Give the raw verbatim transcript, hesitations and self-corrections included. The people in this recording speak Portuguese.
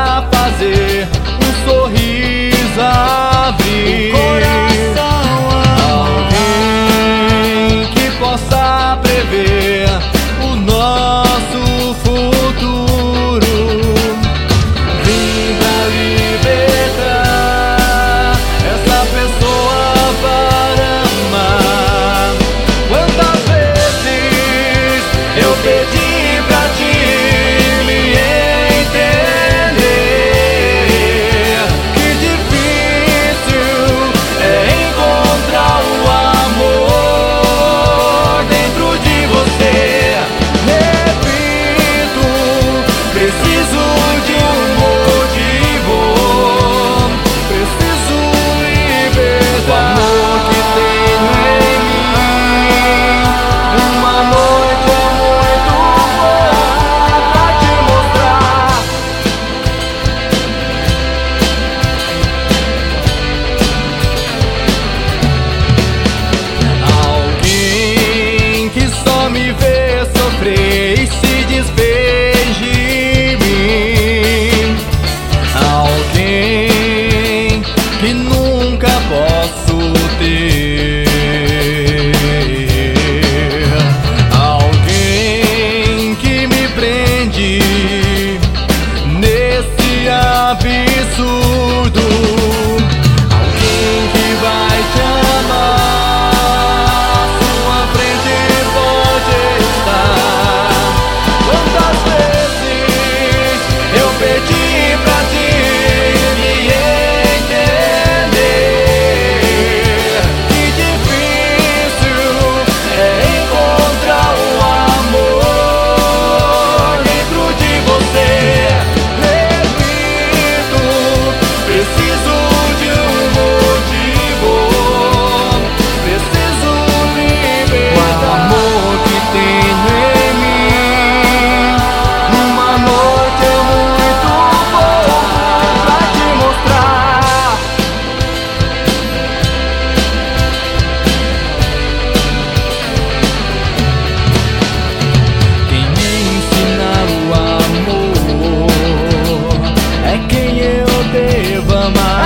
possa fazer um sorriso abrir. Alguém que possa prever o nosso futuro. Vim pra libertar essa pessoa para amar. Quantas vezes eu pedi pra ti me entender? Que difícil é encontrar o amor dentro de você. Repito, preciso de um motivo, preciso libertar o amor que tenho em mim. Uma noite é muito pouco pra te mostrar. Alguém que só me vê sofrer e se desfez de mim. Alguém que nunca posso ter. Alguém que me prende nesse absurdo. Alguém que vai te amar, sua frente pode estar. Quantas vezes eu pedi pra ti me entender? Que difícil é encontrar o amor dentro de você. Repito, preciso de um motivo, preciso libertar o amor que tenho em mim. Uma noite é muito pouco pra te mostrar. Quem me ensinar o amor é quem eu devo amar.